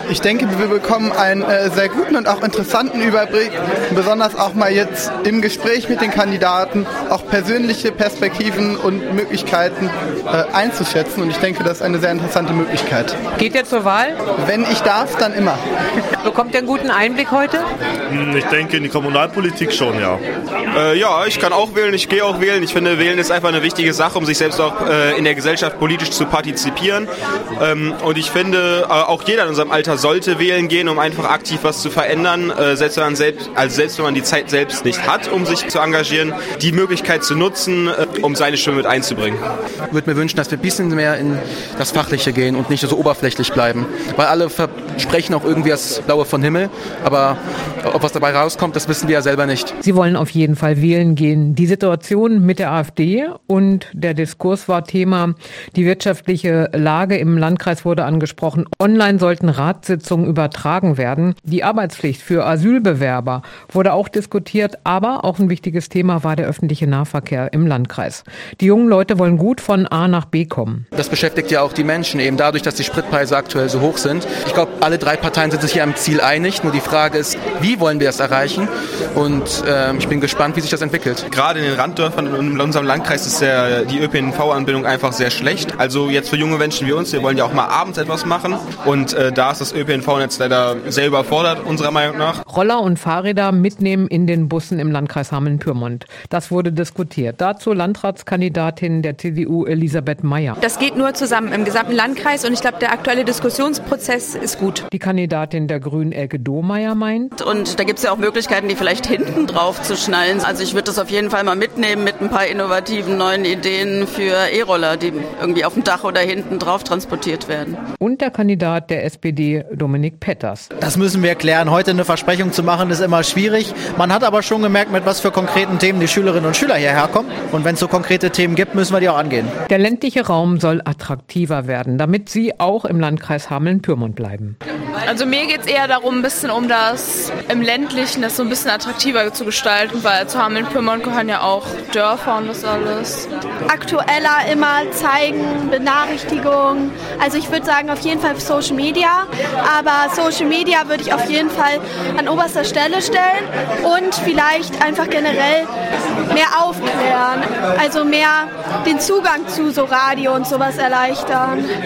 Ich denke, wir bekommen einen sehr guten und auch interessanten Überblick, besonders auch mal jetzt im Gespräch mit den Kandidaten, auch persönliche Perspektiven und Möglichkeiten einzuschätzen. Und ich denke, das ist eine sehr interessante Möglichkeit. Geht ihr zur Wahl? Wenn ich darf, dann immer. Bekommt ihr einen guten Einblick heute? Ich denke, in die Kommunalpolitik schon, ja. Ja, ich kann auch wählen, ich gehe auch wählen. Ich finde, wählen ist einfach eine wichtige Sache, um sich selbst auch in der Gesellschaft politisch zu partizipieren. Und ich finde, auch jeder in unserem Alter sollte wählen gehen, um einfach aktiv was zu verändern. Selbst wenn man die Zeit selbst nicht hat, um sich zu engagieren, die Möglichkeit zu nutzen, um seine Stimme mit einzubringen. Ich würde mir wünschen, dass wir ein bisschen mehr in das Fachliche gehen und nicht so oberflächlich bleiben. Weil alle versprechen auch irgendwie das Blaue vom Himmel, aber ob was dabei rauskommt, das wissen wir ja selber nicht. Sie wollen auf jeden Fall wählen gehen. Die Situation mit der AfD und der Diskurs war Thema. Die wirtschaftliche Lage im Landkreis wurde angesprochen. Online sollten Ratssitzungen übertragen werden. Die Arbeitspflicht für Asylbewerber wurde auch diskutiert, aber auch ein wichtiges Thema war der öffentliche Nahverkehr im Landkreis. Die jungen Leute wollen gut von A nach B kommen. Das beschäftigt ja auch die Menschen, eben dadurch, dass die Spritpreise aktuell so hoch sind. Ich glaube, alle drei Parteien sind sich hier am Ziel einig. Nur die Frage ist, wie wollen wir das erreichen? Und ich bin gespannt, wie sich das entwickelt. Gerade in den Randdörfern in unserem Landkreis ist die ÖPNV-Anbindung einfach sehr schlecht. Also jetzt für junge Menschen wie uns, wir wollen ja auch mal abends etwas machen. Und da ist das ÖPNV-Netz leider sehr überfordert, unserer Meinung nach. Roller und Fahrräder mitnehmen in den Bussen im Landkreis Hameln-Pyrmont. Das wurde diskutiert. Dazu Landratskandidatin der CDU Elisabeth Meyer. Das geht nur zusammen im gesamten Landkreis und ich glaube, der aktuelle Diskussionsprozess ist gut. Die Kandidatin der Grünen Elke Domeyer meint. Und da gibt es ja auch Möglichkeiten, die vielleicht hinten drauf zu schnallen. Also ich würde das auf jeden Fall mal mitnehmen mit ein paar innovativen neuen Ideen für E-Roller, die irgendwie auf dem Dach oder hinten drauf transportiert werden. Und der Kandidat der SPD Dominik Petters. Das müssen wir klären. Heute eine Versprechung zu machen, ist immer schwierig. Man hat aber schon gemerkt, mit was für konkreten Themen die Schülerinnen und Schüler hierher kommen. Und wenn es so konkrete Themen gibt, müssen wir die auch angehen. Der ländliche Raum soll attraktiver werden, damit sie auch im Landkreis Hameln-Pyrmont bleiben. Also mir geht es eher darum, ein bisschen um das im Ländlichen, das so ein bisschen attraktiver zu gestalten, weil zu Hameln-Pyrmont gehören ja auch Dörfer und das alles. Aktueller immer zeigen, Benachrichtigungen. Also ich würde sagen auf jeden Fall Social Media, aber Social Media würde ich auf jeden Fall an oberster Stelle stellen und vielleicht einfach generell mehr aufklären, also mehr den Zugang zu so Radio und sowas erleichtern.